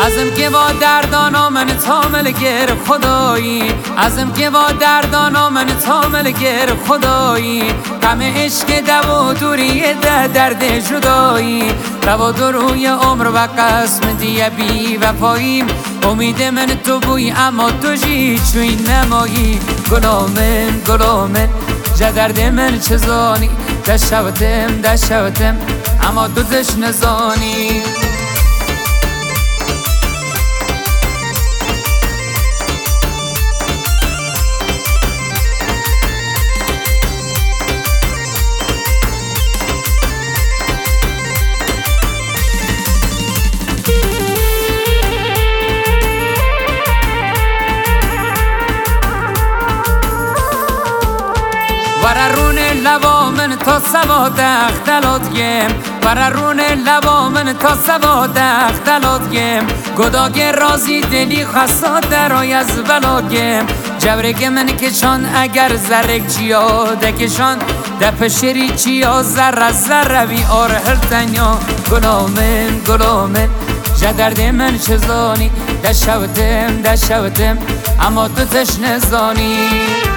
ازم که با دردانا من تامل گر خدایی، ازم که با دردانا من تامل گر خدایی. غم عشق دو دوری ده درد جدایی، رو دروی عمر و قسم دیه بی وفاییم. امید من تو بوی اما تو جی چوی نمایی. گلومن گلومن جا درد من چزانی، دشوتم اما تو دش نزانی. وررون لبا من تا سوا دختلات گم، وررون لبا من تا سوا دختلات گم. گداگ رازی دلی خسا درای از بلا گم. جبرگ من کشان اگر زرگ چیا دکشان، دپ شری چیا زر زروی آر هر تنیا. گلومن گلومن جا درد من چزانی، دشوتم اما تو تش نزانی.